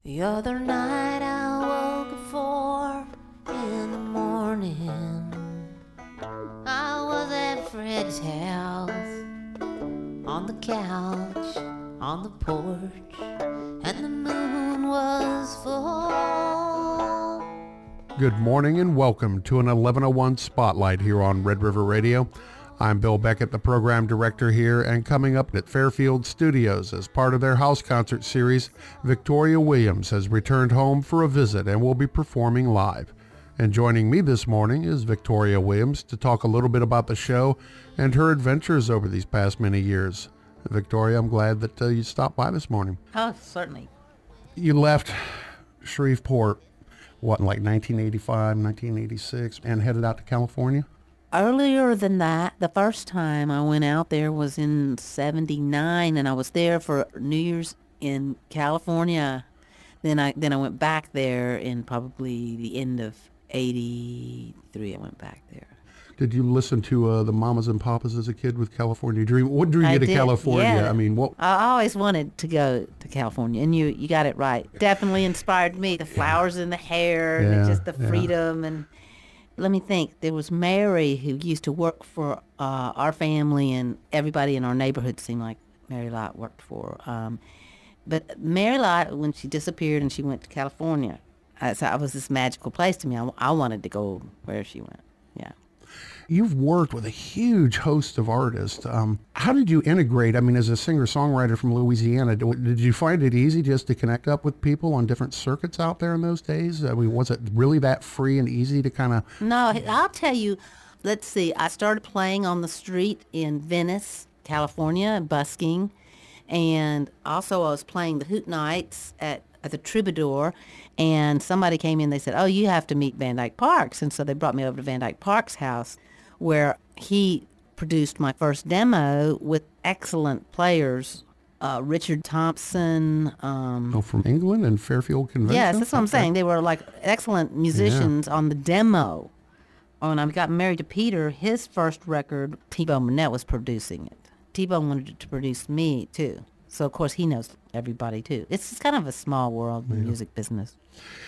The other night I woke at 4 in the morning. I was at Fred's house, on the couch, on the porch, and the moon was full. Good morning and welcome to an 1101 Spotlight here on Red River Radio. I'm Bill Beckett, the program director here, and coming up at Fairfield Studios as part of their house concert series, Victoria Williams has returned home for a visit and will be performing live. And joining me this morning is Victoria Williams to talk a little bit about the show and her adventures over these past many years. Victoria, I'm glad that you stopped by this morning. Oh, certainly. You left Shreveport, what, in like 1985, 1986, and headed out to California? Earlier than that, the first time I went out there was in 79, and I was there for New Year's in California. Then I went back there in probably the end of 83. I went back there. Did you listen to the Mamas and Papas as a kid with California Dream? What drew you to California? Yeah. I mean, what? I always wanted to go to California, and you got it right. Definitely inspired me. The flowers in the hair, and just the freedom. And let me think. There was Mary, who used to work for our family, and everybody in our neighborhood seemed like Mary Lott worked for. But Mary Lott, when she disappeared and she went to California, it was this magical place to me. I wanted to go where she went. Yeah. You've worked with a huge host of artists. How did you integrate? I mean, as a singer-songwriter from Louisiana, did you find it easy just to connect up with people on different circuits out there in those days? I mean, was it really that free and easy to kind of... No, I'll tell you. Let's see. I started playing on the street in Venice, California, busking. And also I was playing the Hoot Nights at the Troubadour. And somebody came in, they said, oh, you have to meet Van Dyke Parks. And so they brought me over to Van Dyke Parks' house, where he produced my first demo with excellent players, Richard Thompson. from England and Fairfield Convention? Yes, that's what I'm saying. They were like excellent musicians on the demo. When I got married to Peter, his first record, T-Bone Burnett was producing it. T-Bone wanted to produce me, too. So, of course, he knows everybody, too. It's kind of a small world, the music business.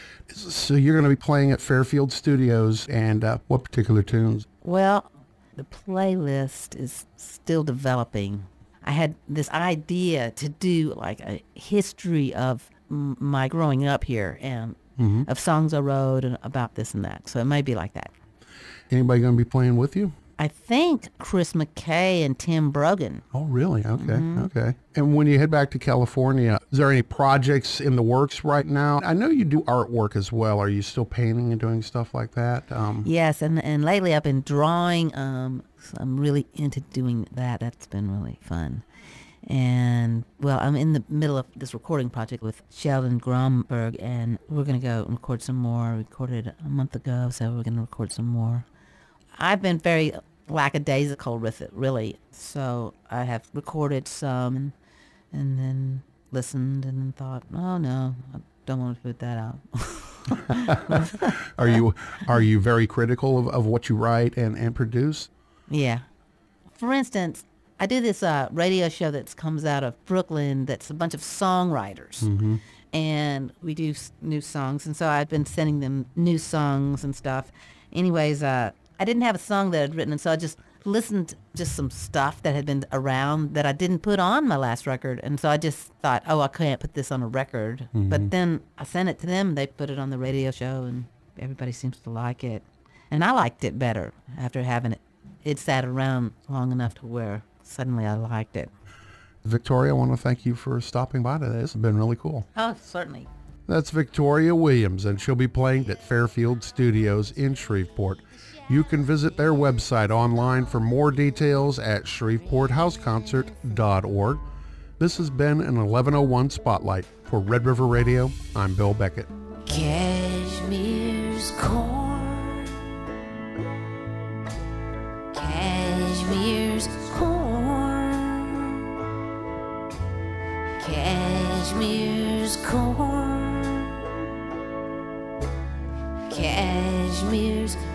So you're going to be playing at Fairfield Studios, and what particular tunes? Well, the playlist is still developing. I had this idea to do like a history of my growing up here and of songs I wrote and about this and that. So it may be like that. Anybody going to be playing with you? I think Chris McKay and Tim Brogan. Oh, really? Okay, okay. And when you head back to California, is there any projects in the works right now? I know you do artwork as well. Are you still painting and doing stuff like that? Yes, and lately I've been drawing. So I'm really into doing that. That's been really fun. And, well, I'm in the middle of this recording project with Sheldon Gromberg, and we're going to go and record some more. We recorded a month ago, so we're going to record some more. I've been very lackadaisical with it, really. So I have recorded some and then listened and then thought, oh, no, I don't want to put that out. Are you very critical of what you write and produce? Yeah. For instance, I do this radio show that comes out of Brooklyn that's a bunch of songwriters. And we do new songs. And so I've been sending them new songs and stuff. Anyways, I didn't have a song that I'd written, and so I just listened to just some stuff that had been around that I didn't put on my last record. And so I just thought, oh, I can't put this on a record. But then I sent it to them. They put it on the radio show, and everybody seems to like it. And I liked it better after having it. It sat around long enough to where suddenly I liked it. Victoria, I want to thank you for stopping by today. This has been really cool. Oh, certainly. That's Victoria Williams, and she'll be playing at Fairfield Studios in Shreveport. You can visit their website online for more details at shreveporthouseconcert.org. This has been an 1101 Spotlight. For Red River Radio, I'm Bill Beckett. Cashmere's corn. Cashmere's corn. Cashmere's corn. Cashmere's